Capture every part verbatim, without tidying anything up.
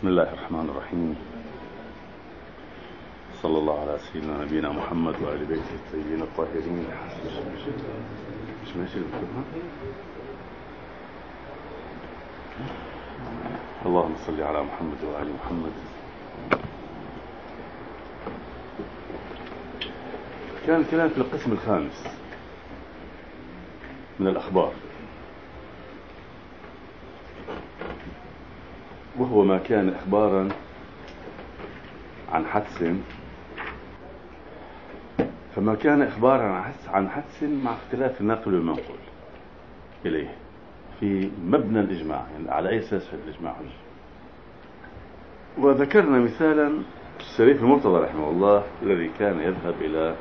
بسم الله الرحمن الرحيم. صلى الله على سيدنا نبينا محمد وآل بيته الطيبين الطاهرين. مش ماشي الكتب؟ اللهم صل على محمد وآل محمد. كان الكلام في القسم الخامس من الأخبار، وهو ما كان إخبارا عن حدث، فما كان إخبارا عن حدث مع اختلاف الناقل والمنقول إليه في مبنى الإجماع، يعني على أي أساس الإجماع حجة. وذكرنا مثالا الشريف المرتضى رحمه الله الذي كان يذهب إلى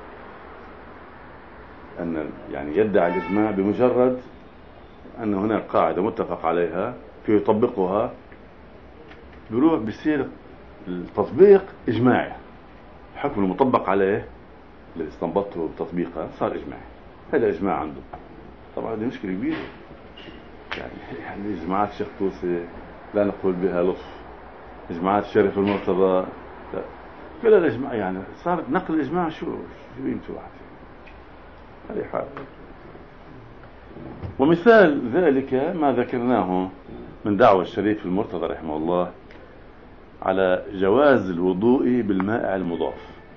أن يعني يدعي الإجماع بمجرد أن هناك قاعدة متفق عليها فيطبقها، بيروح بيصير التطبيق إجماعي، الحكم المطبق عليه الذي استنبطه بتطبيقه صار إجماعي. هذا إجماع عنده. طبعا هذه مشكلة كبيرة، يعني يعني إجماعات الشيخ طوسي لا نقول بها لطف، إجماعات الشريف المرتضى لا، كل الإجماع يعني صار نقل الإجماع شو شو قيمته واحد. هذه حال. ومثال ذلك ما ذكرناه من دعوى الشريف المرتضى رحمه الله على جواز الوضوء بالماء المضاف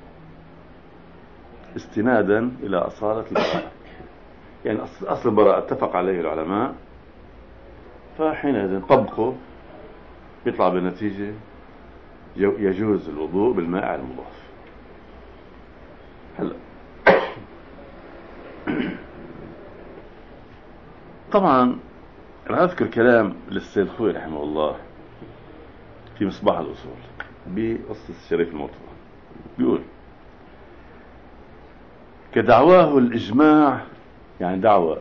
استنادا إلى أصالة البراءة. يعني أصل البراءة اتفق عليه العلماء، فحينئذ طبقوا يطلع بالنتيجة يجوز الوضوء بالماء المضاف. هلا طبعا أنا أذكر كلام للسيد خوي رحمه الله في مصباح الأصول بقصة الشريف المرتضى، بيقول كدعواه الإجماع، يعني دعوة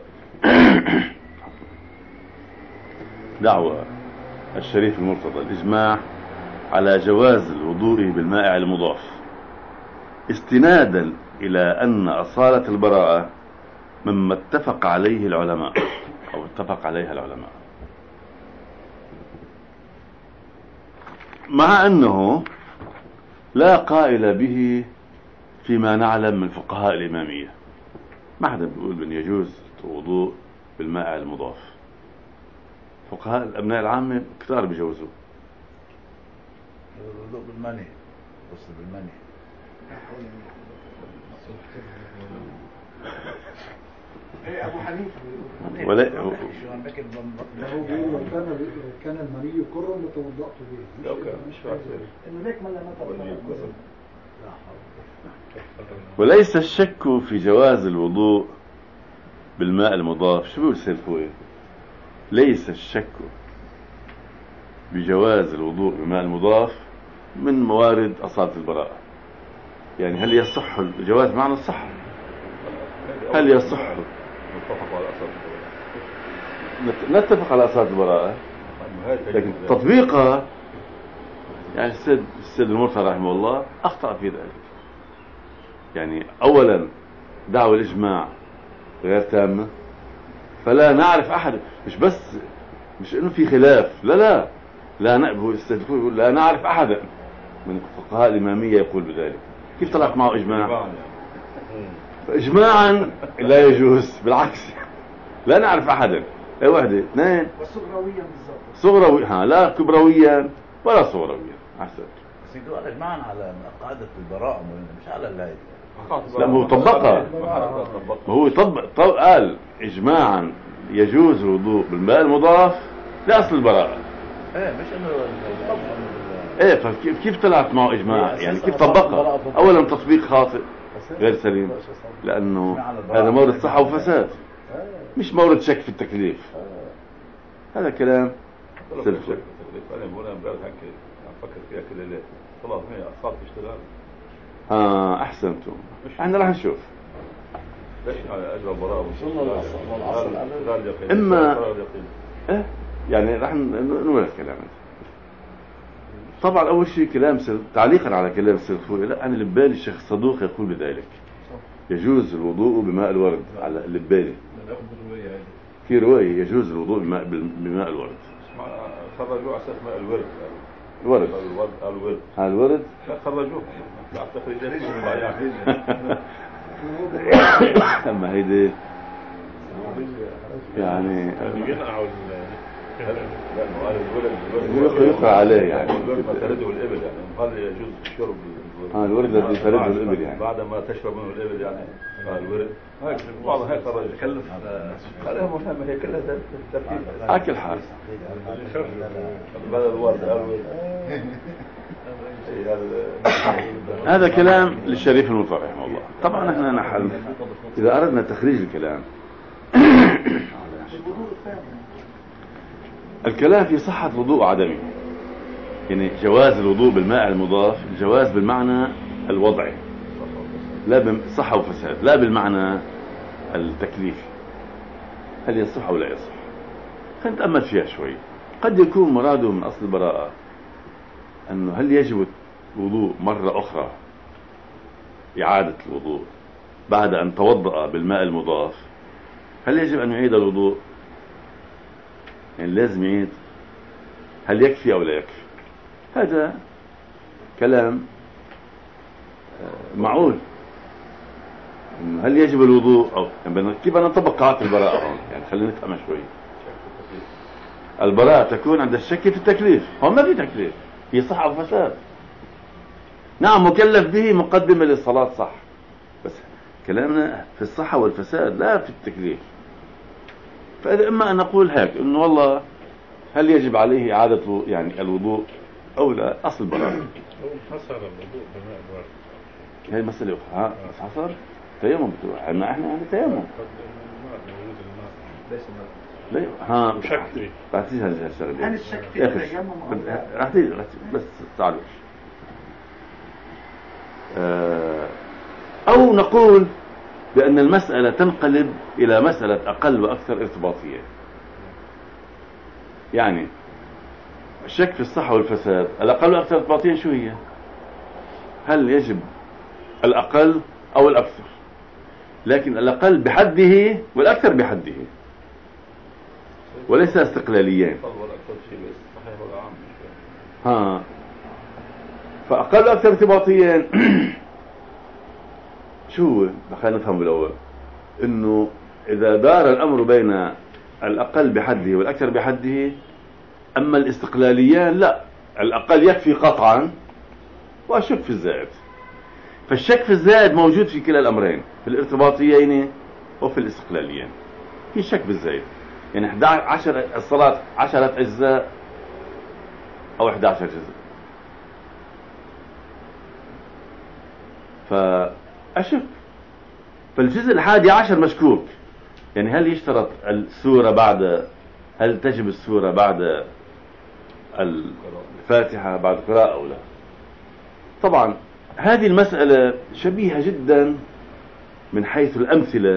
دعوة الشريف المرتضى الإجماع على جواز الوضوء بالماء المضاف استنادا إلى أن أصالة البراءة مما اتفق عليه العلماء أو اتفق عليها العلماء، مع أنه لا قائل به فيما نعلم من فقهاء الإمامية. ما حدا بيقول بأن يجوز الوضوء بالماء المضاف. فقهاء الأبناء العامة كثار بيجوزوا الوضوء بالمني، وصل بالمني. ايه ابو حنيفه ولا هو كان كان المني كره وتوضأت به. لو كان مش فاكر انه ليك ملا ما وليس الشك في جواز الوضوء بالماء المضاف. شو بيقول سيد خوي؟ ليس الشك بجواز الوضوء بالماء المضاف من موارد أصالة البراءة. يعني هل يصح الجواز معنى الصحة؟ هل يصح نتفق على أصل البراءة؟ نتفق على أصالة البراءة، لكن تطبيقها يعني السيد السيد المرتضى رحمه الله أخطأ في ذلك. يعني أولا دعوة الإجماع غير تامة، فلا نعرف أحد، مش بس مش إنه في خلاف، لا لا لا نعرف. يقول لا نعرف أحدا من فقهاء الإمامية يقول بذلك. كيف طلعت معه إجماع؟ إجماعا لا يجوز، بالعكس لا نعرف أحدا. أي واحدة اثنين وصغرويا بالضبط، صغروي ها لا كبرويا ولا صغرويا. أحسن. بس يدوا إجماعا على قاعدة البراءة مش على اللايد. لا هو طبقها، ما هو يطبق طب قال إجماعا يجوز الوضوء بالماء المضاف لأصل البراءة. ايه مش انه ايه فكيف كيف طلعت معه إجماع؟ يعني كيف طبقها؟ أولا تطبيق خاطئ غير سليم، لأنه هذا مورد صحة وفساد مش مورد شك في التكليف. هذا كلام سلفي. انا بقول انا امبارح هيك عم فكر فيها كل ليله، خلاص هي صارت تشتغل. اه احسنتم، احنا راح نشوف. ليش على اجر البراءه وصلنا للاصل اما ايه يعني راح نقول الكلام. طبعا اول شيء كلام سل... تعليقا على كلام السيد خوي، لا انا اللي ببالي الشيخ الصدوق يقول بذلك يجوز الوضوء بماء الورد. على اللي ببالي في روايه يجوز الوضوء بماء بماء الورد. خرجوا على اساس ماء الورد الورد. الورد الورد ها الورد لا خرجوه بعد تخريجين يعني اما هيدي يعني يقنعوا الورد يقرأ عليه يعني الورد ما ترده الابل يعني قال يجوز شرب ها الورد الذي ترده الابل يعني بعد ما تشرب منه الابل يعني الورد هيك بعض هيك خرج يكلف هذا مهم هي كلها ترتيب اكل حال بدل الورد الورد هذا كلام للشريف المطهر رحمه الله. طبعا احنا نحن اذا اردنا تخريج الكلام الكلام في صحة الوضوء وعدمه، يعني جواز الوضوء بالماء المضاف الجواز بالمعنى الوضعي لا بصحة وفساد، لا بالمعنى التكليفي هل يصح او لا يصح. خلينا نتأمل فيها شوي. قد يكون مراده من اصل البراءة انه هل يجب الوضوء مرة اخرى اعادة الوضوء بعد ان توضأ بالماء المضاف، هل يجب ان يعيد الوضوء؟ يعني لازم يعيد؟ هل يكفي او لا يكفي؟ هذا كلام معقول. هل يجب الوضوء او يعني كيف انا نطبق قاعدة البراءة هون؟ يعني خلينا نفهم شوي. البراءة تكون عند الشك في التكليف، هون ما في تكليف، في صحة وفساد. نعم مكلف به مقدمة للصلاة صح، بس كلامنا في الصحة والفساد لا في التكليف. فإذا إما أن نقول هيك إنه والله هل يجب عليه إعادة يعني الوضوء أو لا، أصل براءة. هو حصر الوضوء بماء الورد. هي مسألة أخرى. ها بس حصر تيمم بتروح عنا إحنا يعني تيمم. الماء موجود الماء. ليس الماء. ليه؟ ها شك فيه. راح تيجي هذه الشغلة. هل الشك في التيمم أو لا؟ راح تيجي راح تيجي بس تعالوا. أو نقول بأن المسألة تنقلب إلى مسألة أقل وأكثر ارتباطية. يعني الشك في الصحة والفساد الأقل وأكثر ارتباطيا شو هي؟ هل يجب الأقل أو الأكثر؟ لكن الأقل بحده والأكثر بحده وليس استقلاليين. ها فأقل وأكثر ارتباطيا شو خلينا نفهم بالأول إنه إذا دار الأمر بين الأقل بحده والأكثر بحده، أما الاستقلاليان لا، الأقل يكفي قطعا وأشك في الزائد. فالشك في الزائد موجود في كلا الأمرين، في الارتباطيين وفي الاستقلاليين. في شك بالزائد، يعني إحدى عشر الصلاة عشرة أجزاء أو إحدى عشر جزء، فأشك. فالجزء الحادي عشر مشكوك، يعني هل يشترط السورة بعد، هل تجب السورة بعد الفاتحة بعد قراءة أو لا؟ طبعا هذه المسألة شبيهة جدا من حيث الأمثلة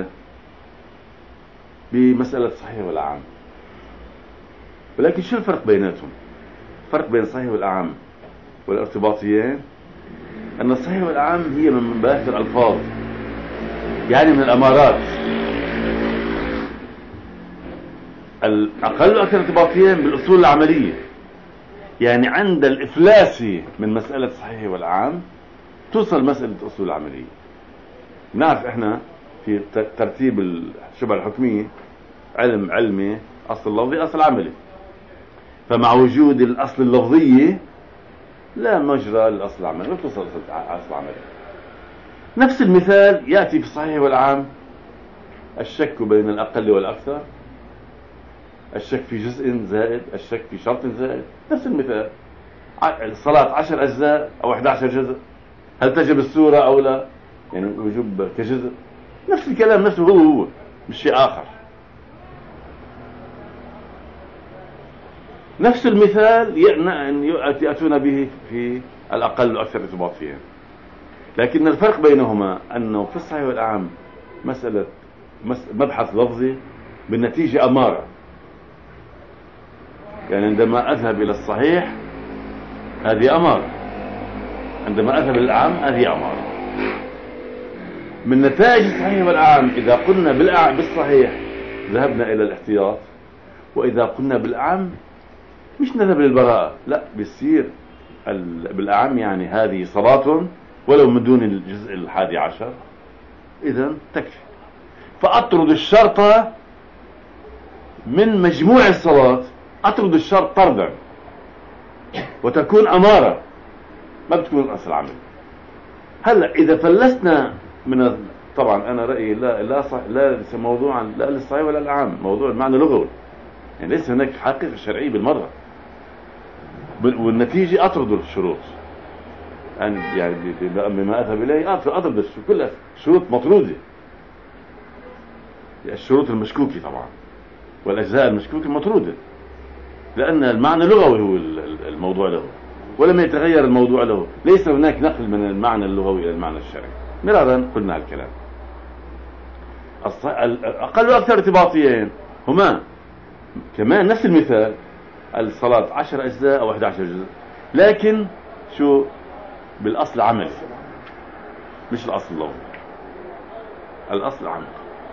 بمسألة الصحيح والأعم، ولكن شو الفرق بيناتهم؟ الفرق بين الصحيح والأعم والارتباطيين أن الصحيح والأعم هي من مباحث الألفاظ، يعني من الأمارات. الأقل وأكثر ارتباطيين بالأصول العملية، يعني عند الإفلاس من مسألة الصحيح والأعم توصل مسألة الأصول العملية. نعرف إحنا في ترتيب الشبه الحكمية علم علمي أصل لفظي أصل عملي، فمع وجود الأصل اللفظية لا مجرى للأصل العملي، لا توصل أصل عملي. نفس المثال يأتي في الصحيح والعام، الشك بين الأقل والأكثر، الشك في جزء زائد، الشك في شرط زائد. نفس المثال، الصلاة عشر أجزاء أو إحدى عشر جزء، هل تجب السورة أو لا؟ يعني وجوب كجزء. نفس الكلام، نفسه هو هو مش شيء آخر. نفس المثال يأتون به في الأقل والأكثر ارتباطيا، لكن الفرق بينهما أنه في الصحيح والأعم مسألة مبحث لفظي بالنتيجة أمارة. يعني عندما أذهب إلى الصحيح هذه أمارة، عندما أذهب إلى الأعم هذه أمارة. من نتائج الصحيح والأعم إذا قلنا بالصحيح ذهبنا إلى الاحتياط، وإذا قلنا بالأعم مش نذهب للبراءة، لا، بيصير بالأعم يعني هذه صلاة ولو من دون الجزء الحادي عشر، إذا تكفي. فأطرد الشرط من مجموع الصلاة، أطرد الشرط طردا وتكون أمارة، ما بتكون الأصل عمل. هلا إذا فلسنا من، طبعا أنا رأيي لا لا صح، لا ليس موضوعا لا للصحيح ولا الأعم، موضوع المعنى اللغوي، يعني ليس هناك حقيقة شرعية بالمرة، والنتيجة أطرد الشروط، يعني يعني بما أذهب إليه أطرد كلها شروط مطرودة، الشروط المشكوكة طبعا والأجزاء المشكوكة مطرودة، لأن المعنى اللغوي هو الموضوع له، ولم يتغير الموضوع له، ليس هناك نقل من المعنى اللغوي إلى المعنى الشرعي. مرارا قلنا الكلام. أقل وأكثر ارتباطيين هما كمان نفس المثال، الصلاة عشر أجزاء أو أحد عشر جزء، لكن شو بالأصل عمل مش الأصل اللغوي، الأصل عمل.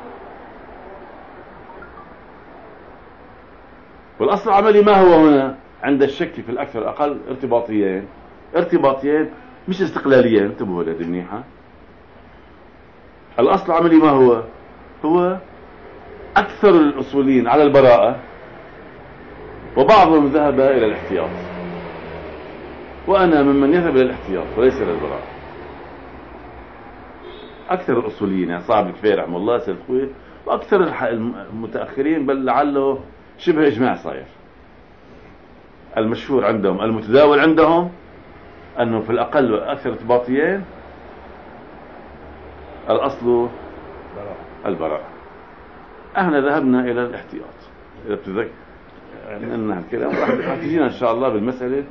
والأصل العملي ما هو هنا عند الشك في الأكثر الأقل؟ ارتباطيين، ارتباطيين مش استقلاليين، انتبهوا لهذه منيحة. الأصل العملي ما هو؟ هو أكثر الأصوليين على البراءة، وبعضهم ذهب إلى الاحتياط، وأنا ممن يذهب إلى الاحتياط وليس إلى البراءة. أكثر الأصوليين يعني صاحب الكفير رحمه الله سيد خوي، وأكثر المتأخرين بل لعله شبه إجماع صاير. المشهور عندهم المتداول عندهم أنه في الأقل وأكثر ارتباطيين الأصل البراءة. احنا ذهبنا إلى الاحتياط، إذا بتذكر أنها الكلام راح تجينا إن شاء الله بالمسألة.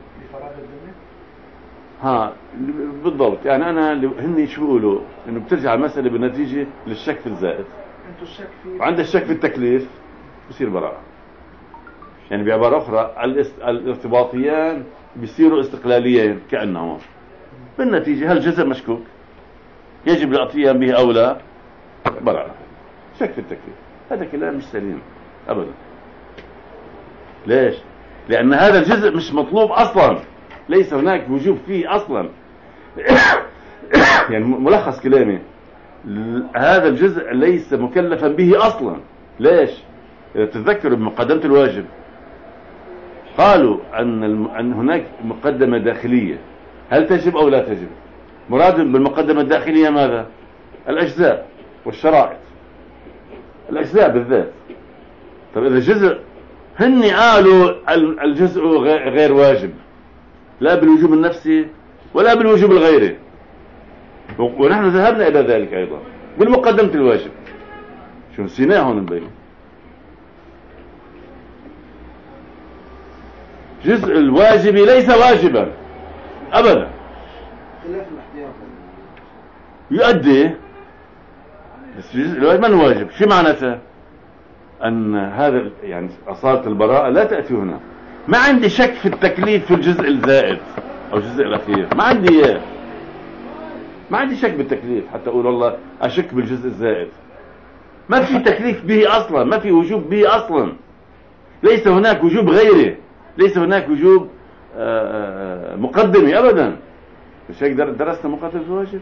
ها بالضبط، يعني أنا هني شو بيقولوا إنه بترجع المسألة بالنتيجة للشك في الزائد، وعند الشك في التكليف بصير براءة. يعني بعبارة أخرى الارتباطيان بيصيروا استقلاليين كأنهم، بالنتيجة هل جزء مشكوك يجب الاتيان به أو لا؟ براءة. شك في التكليف هذا كلام مش سليم أبدا. ليش؟ لأن هذا الجزء مش مطلوب أصلا، ليس هناك وجوب فيه أصلا. يعني ملخص كلامي، هذا الجزء ليس مكلفا به أصلا. ليش؟ إذا تتذكروا بمقدمة الواجب قالوا أن أن هناك مقدمة داخلية، هل تجب أو لا تجب؟ مراد بالمقدمة الداخلية ماذا؟ الأجزاء والشرائط، الأجزاء بالذات. طب إذا جزء، هن قالوا الجزء غير واجب، لا بالوجوب النفسي ولا بالوجوب الغيري، ونحن ذهبنا إلى ذلك أيضا بالمقدمة الواجب. شو نسيناه هون نبين؟ جزء الواجب ليس واجبا أبدا، يؤدي، بس جزء الواجب من واجب. شو معناته؟ أن هذا يعني أصالة البراءة لا تأتي هنا. ما عندي شك في التكليف في الجزء الزائد أو الجزء الأخير، ما عندي إياه، ما عندي شك بالتكليف حتى أقول والله أشك بالجزء الزائد. ما في تكليف به أصلا، ما في وجوب به أصلا، ليس هناك وجوب غيره، ليس هناك وجوب مقدمي أبدا. مش هيك درسنا مقدمة الواجب؟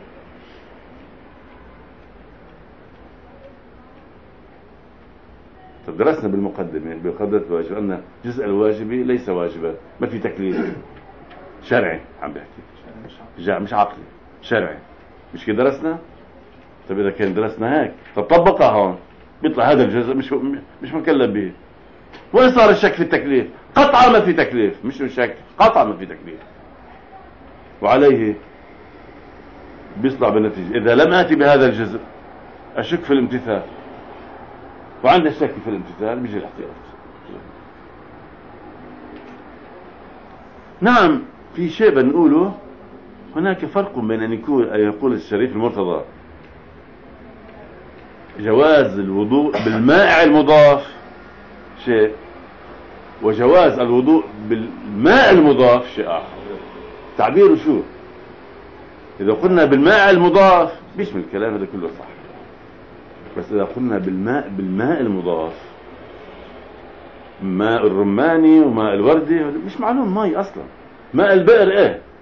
طب درسنا بالمقدمة بمقدمة الواجب أن جزء الواجب ليس واجبا، ما في تكليف شرعي، عم بحكي مش عقلي، شرعي. مش كده درسنا؟ طب إذا كان درسنا هيك طب طبقها هون، بيطلع هذا الجزء مش مش مكلف به. وين صار الشك في التكليف؟ قطعا ما في تكليف، مش شك، قطعا ما في تكليف. وعليه بيطلع بالنتيجة إذا لم آتي بهذا الجزء أشك في الامتثال، وعند الشك في الامتثال بيجي الاحتياط. نعم في شيء بنقوله، هناك فرق بين أن يكون أن يقول الشريف المرتضى جواز الوضوء بالمائع المضاف شيء، وجواز الوضوء بالماء المضاف شيء آخر. تعبيره شو؟ إذا قلنا بالماء المضاف بيشمل الكلام هذا كله صح، بس إذا قلنا بالماء بالماء المضاف، ماء الرماني وماء الوردي مش معلوم ماء أصلا. ماء البئر إيه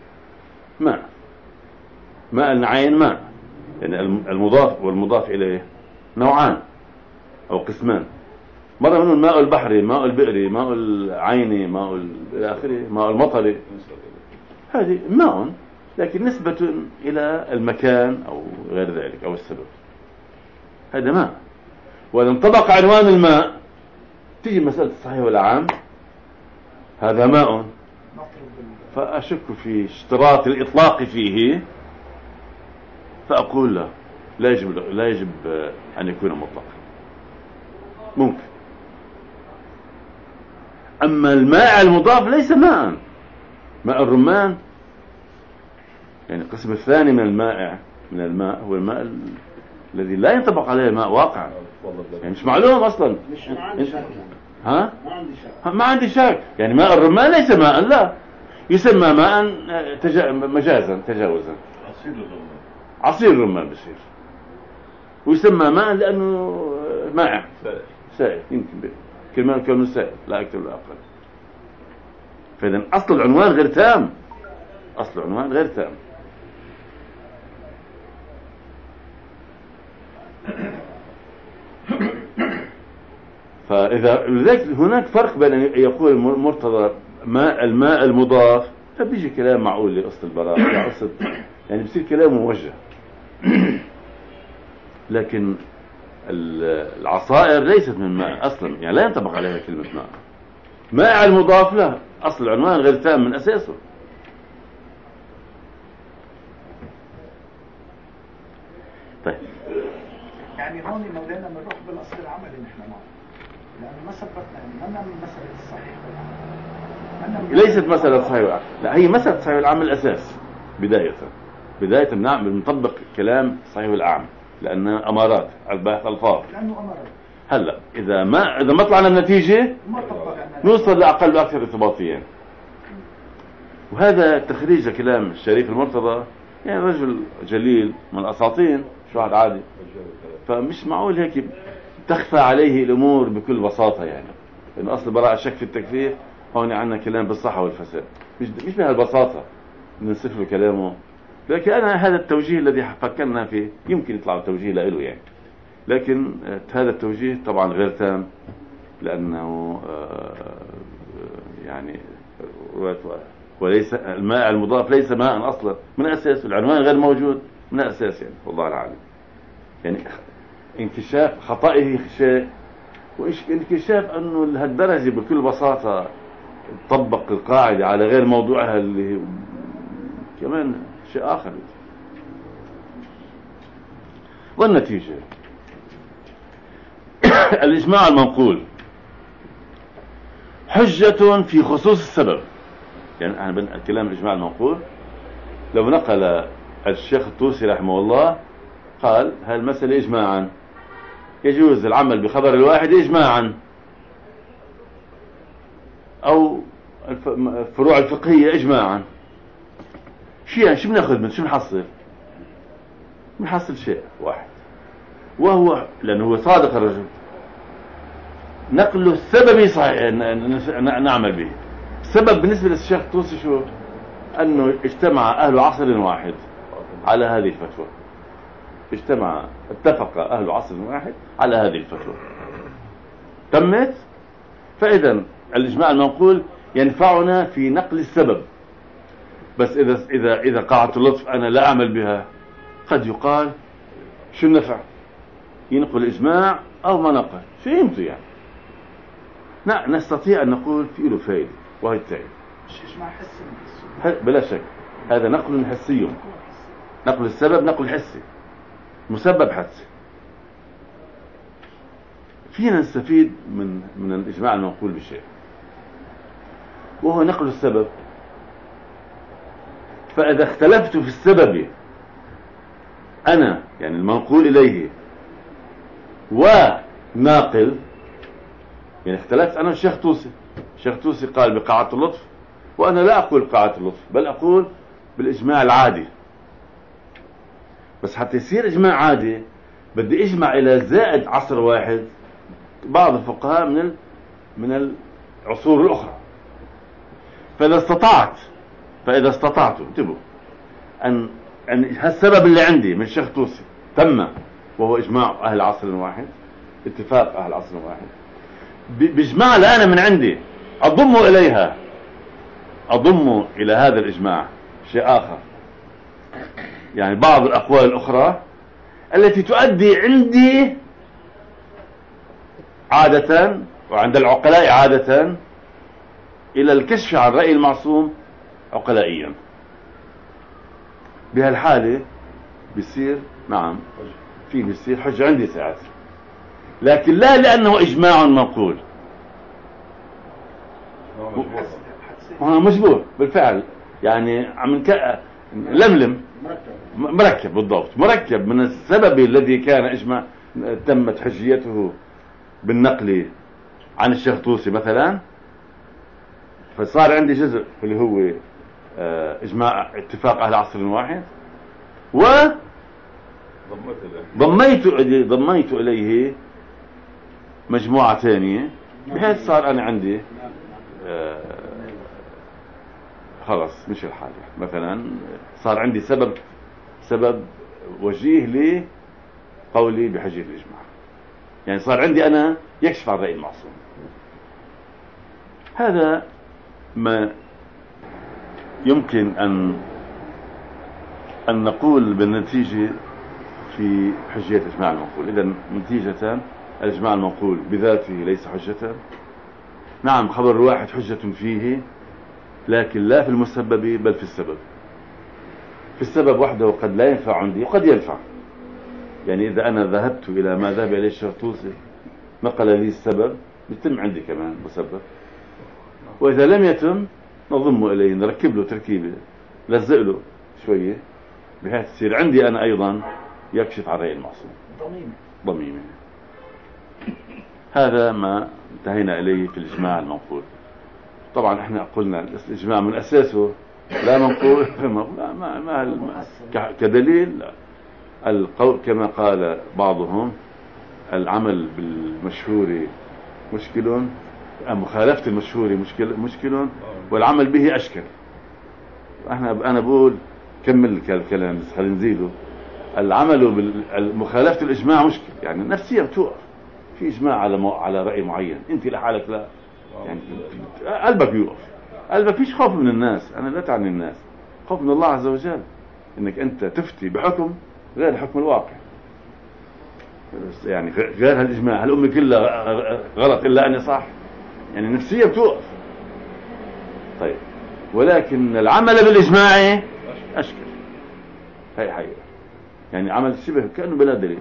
ماء، ماء العين ماء، يعني المضاف والمضاف إليه نوعان أو قسمان. مرة منه الماء البحري، ماء البئري، ماء العيني، ماء إلى آخره، ماء المطري. هذه ماء لكن نسبة إلى المكان أو غير ذلك أو السبب، هذا ماء. وإذا انطبق عنوان الماء تيجي مسألة الصحيح والعام، هذا ماء، فأشك في اشتراط الإطلاق فيه، فأقول لا لا يجب, لا يجب أن يكون مطلقا، ممكن. أما الماء المضاف ليس ماء، ماء الرمان يعني القسم الثاني من المائع من الماء هو الماء ال... الذي لا ينطبق عليه ماء واقع، يعني مش معلوم أصلا. مش ما عندي شك. ها؟ ما عندي شك. ما عندي شك. يعني ماء الرمان ليس ماء، لا، يسمى ماء تجا... مجازا تجاوزا. عصير الرمان. عصير الرمان بصير، ويسمى ماء لأنه مائع سائل. سائل، يمكن كلمة كونه سائل لا أكثر ولا أقل. فإذا أصل العنوان غير تام، أصل العنوان غير تام. فإذا لذلك هناك فرق بين أن يقول المرتضى ماء الماء المضاف، فبيجي كلام معقول لأصل البراءة يعني, يعني بصير كلام موجه. لكن العصائر ليست من ماء أصلا، يعني لا ينطبق عليها كلمة ماء. ماء المضاف له أصل العنوان غير تام من أساسه. طيب يعني هون مولانا بنروح بالاصل العملي نحن معه، لانه ما ثبتنا منا من مساله الصحيح والعمل. ليست مسألة صحيح والعمل، لا، هي مسألة صحيح والعمل الأساس. بداية بداية نعم بنطبق كلام صحيح والعمل لأنها أمارات الباحث ألفاظ. لأنه أمارات. هلا إذا ما إذا ما طلعنا النتيجة نوصل لأقل وأكثر ارتباطيا. وهذا تخريج كلام الشريف المرتضى، يعني رجل جليل من الأساطين، شو واحد عادي، فمش معقول هيك تخفى عليه الأمور بكل بساطة. يعني إنه أصل براءة شك في التكفير، هون عندنا كلام بالصحة والفساد، مش مش بهالبساطة ننصف له كلامه. لكن أنا هذا التوجيه الذي فكرنا فيه يمكن يطلع التوجيه له يعني، لكن هذا التوجيه طبعا غير تام، لأنه يعني وليس الماء المضاف ليس ماء أصلا من أساس، العنوان غير موجود من أساس، يعني والله العالم. يعني انكشاف خطئه شيء، وانكشاف أنه لهالدرجة بكل بساطة تطبق القاعدة على غير موضوعها اللي كمان شيء آخر. والنتيجة الإجماع المنقول حجة في خصوص السبب. يعني أنا كلام الإجماع المنقول لو نقل الشيخ الطوسي رحمه الله قال هالمسألة إجماعا يجوز العمل بخبر الواحد إجماعا، أو الفروع الفقهية إجماعا، شيء يعني شو بناخذ من شو بنحصل؟ بنحصل شيء واحد، وهو لأنه هو صادق الرجل نقله السببي صحيح نعمل به. السبب بالنسبة للشيخ الطوسي شو؟ أنه اجتمع أهل عصر واحد على هذه الفتوى، اجتمع اتفق أهل عصر واحد على هذه الفتوى، تمت. فإذا الإجماع المنقول ينفعنا في نقل السبب، بس إذا إذا إذا قاعدة اللطف أنا لا أعمل بها، قد يقال شو النفع؟ ينقل الإجماع أو ما نقل، شو يمتو يعني؟ لا، نستطيع أن نقول في له فائدة، وهي التالي. مش إجماع حسي بلا شك، هذا نقل حسي، نقل السبب نقل حسي، مسبب حسي. فينا نستفيد من من الإجماع المنقول بشيء، وهو نقل السبب. فإذا اختلفت في السبب أنا يعني المنقول إليه وناقل، يعني اختلفت أنا والشيخ طوسي، الشيخ طوسي قال بقاعة اللطف وأنا لا أقول بقاعة اللطف، بل أقول بالإجماع العادي. بس حتى يصير إجماع عادي بدي أجمع إلى زائد عصر واحد بعض الفقهاء من من العصور الأخرى. فإذا استطعت فإذا استطعت انتبهوا أن أن هالسبب اللي عندي من الشيخ طوسي تم، وهو إجماع أهل عصر واحد، اتفاق أهل عصر واحد، بإجماع أنا من عندي أضم إليها أضم إلى هذا الإجماع شيء آخر، يعني بعض الأقوال الأخرى التي تؤدي عندي عادة وعند العقلاء عادة إلى الكشف عن رأي المعصوم عقلائيا. بهالحالة بيصير نعم في بيصير حجة عندي ساعات، لكن لا لأنه إجماع منقول، هو مجبور بالفعل، يعني عم لملم مركب بالضبط، مركب من السبب الذي كان إجماع تمت حجيته بالنقل عن الشيخ طوسي مثلا، فصار عندي جزء اللي هو إجماع اتفاق أهل عصر واحد، و ضميت ضميت إليه مجموعة ثانية، بحيث صار أنا عندي آه خلص مش الحالة، مثلا صار عندي سبب سبب وجيه لقولي بحجية الإجماع، يعني صار عندي أنا يكشف عن رأي المعصوم. هذا ما يمكن أن أن نقول بالنتيجة في حجية الإجماع المنقول. إذن نتيجة الإجماع المنقول بذاته ليس حجة، نعم خبر الواحد حجة فيه، لكن لا في المسبب بل في السبب. في السبب وحده قد لا ينفع عندي وقد ينفع، يعني إذا أنا ذهبت إلى ما ذهب إليه الشيخ طوسي نقل لي السبب يتم عندي كمان مسبب، وإذا لم يتم نضم إليه نركب له تركيبة لزق له شوية بحيث يصير عندي أنا أيضا يكشف عن رأي المعصوم ضميمة ضميمة. هذا ما انتهينا إليه في الإجماع المنقول. طبعا احنا قلنا الإجماع من أساسه لا منقول ما ما ما كدليل القول كما قال بعضهم العمل بالمشهور مشكل، مخالفة المشهور مشكل مشكل والعمل به أشكل. احنا أنا بقول كمل الكلام بس خلينا نزيله. العمل بالمخالفة الإجماع مشكل، يعني نفسيا بتوقف في إجماع على مو... على رأي معين، أنت لحالك لا، يعني قلبك يوقف، قلبك فيش خوف من الناس، أنا لا تعني الناس، خوف من الله عز وجل، إنك أنت تفتي بحكم غير حكم الواقع، يعني غير هالإجماع، هالأمة كلها غلط إلا أنا صح، يعني نفسية بتوقف. طيب ولكن العمل بالإجماع أشكل، هي حقيقة، يعني عمل شبه كأنه بلا دليل،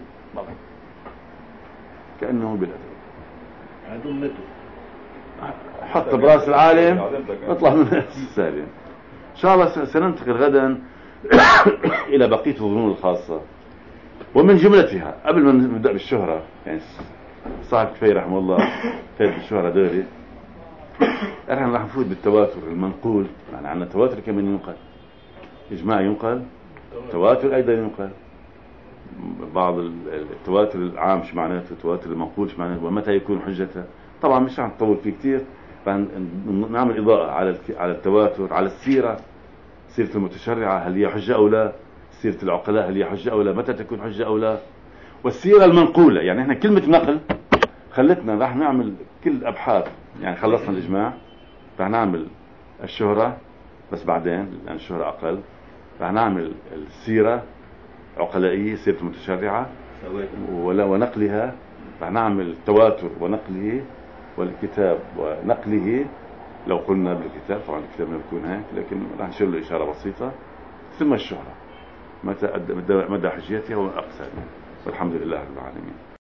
كأنه بلا دليل، حط براس العالم اطلع من السالم. إن شاء الله سننتقل غدا إلى بقية الظنون الخاصة، ومن جملتها قبل ما نبدأ بالشهرة، يعني صاحب كفاية رحمه الله فات بالشهرة دوري، احنا راح نفوت بالتواتر المنقول، يعني عندنا تواتر كمان ينقل، إجماع ينقل، تواتر أيضا ينقل. بعض التواتر العام شو معناته، التواتر المنقول شو معناته، ومتى يكون حجته. طبعا مش رح نطول فيه كتير، نعمل إضاءة على على التواتر، على السيرة، سيرة المتشرعة هل هي حجة أو لا، سيرة العقلاء هل هي حجة أو لا، متى تكون حجة أو لا، والسيرة المنقولة. يعني احنا كلمة نقل خلتنا راح نعمل كل أبحاث، يعني خلصنا الإجماع راح نعمل الشهرة بس بعدين لأن الشهرة أقل، راح نعمل السيرة عقلائية سيرة المتشرعة ولا ونقلها، راح نعمل التواتر ونقله والكتاب ونقله لو قلنا بالكتاب، طبعا الكتاب ما بيكون هيك لكن راح نشير له إشارة بسيطة، ثم الشهرة متى مدى حجيتها وأقسامها، والحمد لله رب العالمين.